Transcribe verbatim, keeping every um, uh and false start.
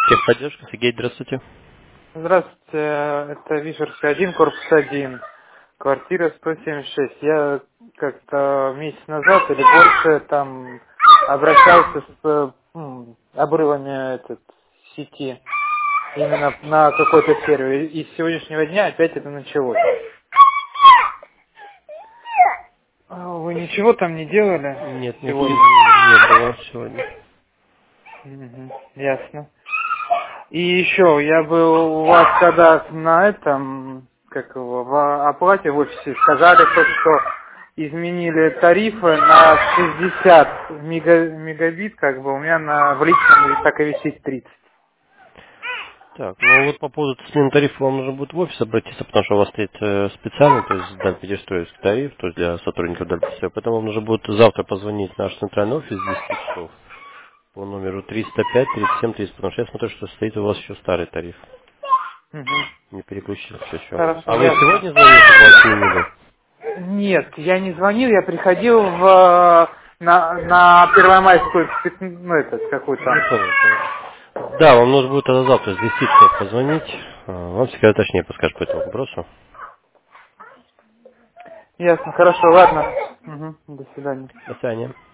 Техподдержка, Сергей, здравствуйте. Здравствуйте, это Вишерская один, корпус один, квартира сто семьдесят шесть. Я как-то месяц назад или больше там обращался с м, обрывами этот, сети именно на какой-то сервер. И с сегодняшнего дня опять это началось. А Вы ничего там не делали Нет, нет, не, сегодня? не было сегодня. Мгм, ясно. И еще, я был у вас когда на этом, как его, в оплате в офисе, сказали то, что изменили тарифы на шестьдесят мега- мегабит, как бы у меня на, в личном так и висит тридцать. Так, ну вот по поводу смены тарифа вам нужно будет в офис обратиться, потому что у вас стоит э, специальный, то есть дальпедестроевский тариф, то есть для сотрудников дальпедестроя. Поэтому вам нужно будет завтра позвонить в наш центральный офис с десяти часов по номеру триста пять тридцать семь тридцать, потому что я смотрю, что стоит у вас еще старый тариф. Мгм. Не переключился еще. Хорошо, А вы ясно. сегодня звонили, чтобы вас сменили? Нет, я не звонил, я приходил в, на, на Первомайскую, пят- ну, этот, какую-то. Я понял, понял. Да, вам нужно будет тогда завтра с десяти часов позвонить. А, Вам всегда точнее подскажет по этому вопросу. Ясно, хорошо, ладно. Мгм, до свидания. До свидания.